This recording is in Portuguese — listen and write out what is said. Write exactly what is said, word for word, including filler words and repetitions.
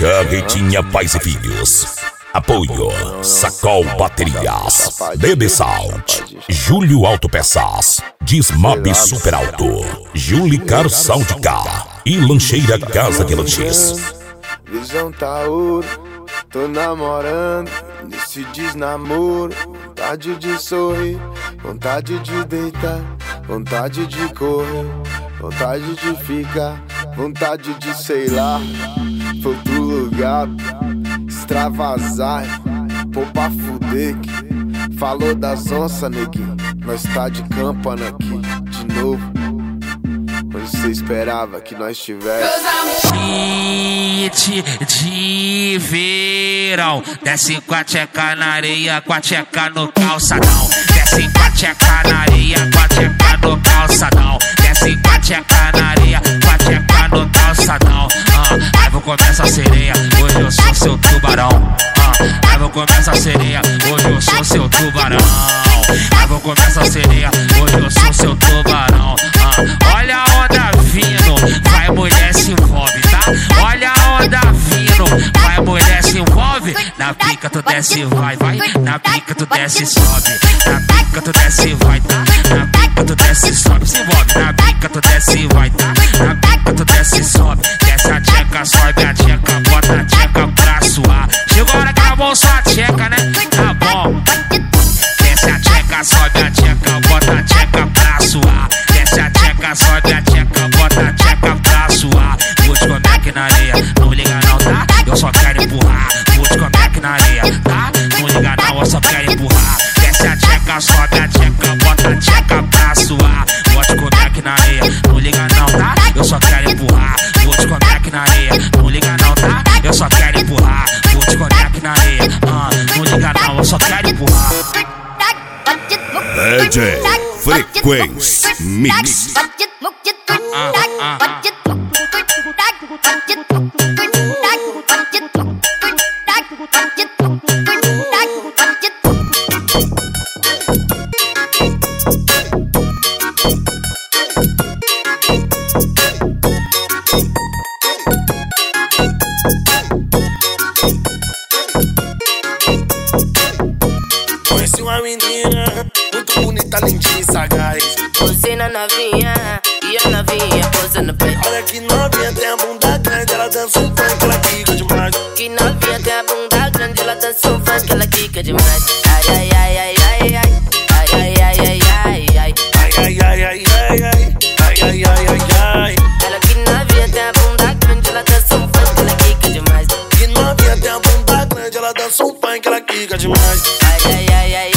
Carretinha Pais e Filhos. Apoio Sacol Baterias, B B Salt, Júlio Autopeças, Dismob Super Alto, Julicar Sound Car e Lancheira Casa de Lanches. Visão tá ouro, tô namorando, nesse desnamoro. Vontade de sorrir, vontade de deitar, vontade de correr, vontade de ficar, vontade de sei lá, foi outro lugar, extravasar, pô pra fuder. Falou das onças, neguinho, nós tá de campana aqui, de novo. Onde cê esperava que nós tivesse? Hit de verão. Desce com a tcheca na areia, com a tcheca no calçadão. Desce com a tcheca na areia, com a tcheca no calçadão. Desce com a tcheca na areia, com a tcheca no calçadão. Ah, aí vou começar a sereia, hoje eu sou seu tubarão. Ah, aí vou começar a sereia, hoje eu sou seu tubarão. Aí vou começar a sereia, hoje eu sou seu tubarão. Ah, olha a onda vindo, vai mulher se envolve, tá? Olha a onda vindo, vai mulher se envolve. Na pica tu desce vai, vai. Na pica tu desce sobe. Na pica tu desce vai, tá? Na pica tu desce sobe, se envolve. Na pica tu desce vai, tá? Na pica tu desce sobe. Desce a tcheca, sobe a tcheca, bota a tcheca pra suar. Chegou a hora que acabou só a tcheca, né? Tá bom. Desce a tcheca, sobe a tcheca, bota a tcheca pra suar. Desce a tcheca, sobe a tcheca, bota a tcheca pra suar. Vou te comer aqui na areia, não liga não, tá? Eu só quero empurrar. Vou te comer aqui na areia, tá? Não liga não, eu só quero empurrar. Desce a tcheca, sobe a tcheca, bota a tcheca pra suar. Vou te comer aqui na areia, não liga não, tá? Eu só quero empurrar. Vou te comer aqui na areia, não liga não, tá? Eu só quero empurrar. Vou te comer aqui na areia, ah, não liga não, eu só quero empurrar. D J Frequência Mix. Ah, ah, ah. Conheci uma menina muito bonita, lindinha e sagaz. Você na novinha e a novinha posando pra. Olha que novinha tem a bunda grande, ela dança um funk, ela quica demais. Que novinha tem a bunda grande, ela dança um funk, ela quica demais. Ai, ai, ai, ai, ai, ai. Ai, ai, ai, ai, ai, ai. Ai, ai, ai, ai, ai, ai. Ai, ai, ai, ai, ai. Ela que novinha tem a bunda grande, ela dança um funk, ela quica demais. Que novinha tem a bunda grande, ela dança um funk, ela quica demais. Ai, ai, ai, ai.